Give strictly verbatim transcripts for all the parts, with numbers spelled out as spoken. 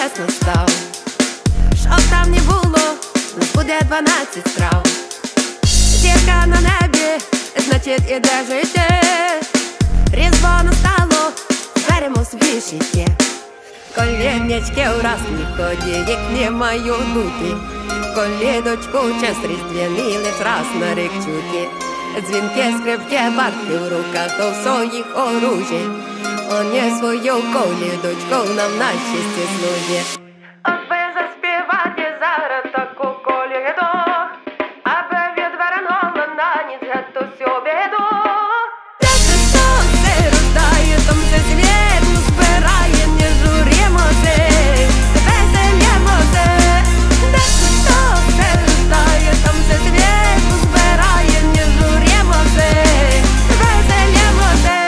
час настав. Щоб там не було, нас буде дванадцять страв. Зірка на небі, значить іде життя. Різдво настало, беремо свої життя. Колінечки ураз не ході, їх не маю дути. Колідочку час різдвяний лиш раз на рік чути. Дзвінки, скрипки, барки в руках, то в своїх оружій. Он є свою колідочку нам на щастя служить. От би заспівати зараз таку коліду, аби відвернула на ніч геть усю біду. Де Христос се рождає, там се світ ну збирає, не журімося, веселімося. Де Христос се рождає, там се світ ну збирає, не журімося, веселімося.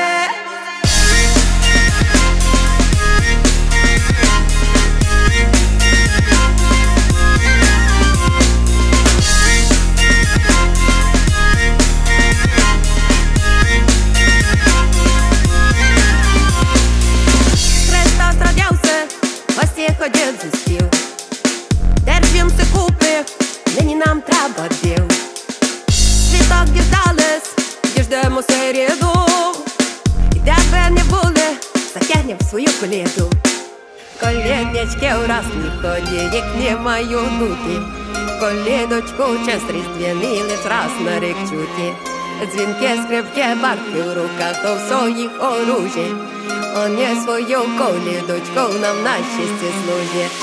Гості ходять за стіл, держимся купи, нині нам треба діл. Світок діждались, діждемо середу. І де би не були, затягнем свою коліду. Коліднячки ураз не ході, їх не маю дути. Колідочку час різдвяний лиш раз на рік чути. Дзвінки, скрипки, барки в руках, то в своїх оружій. Он є свою колідочку нам на щастя служить.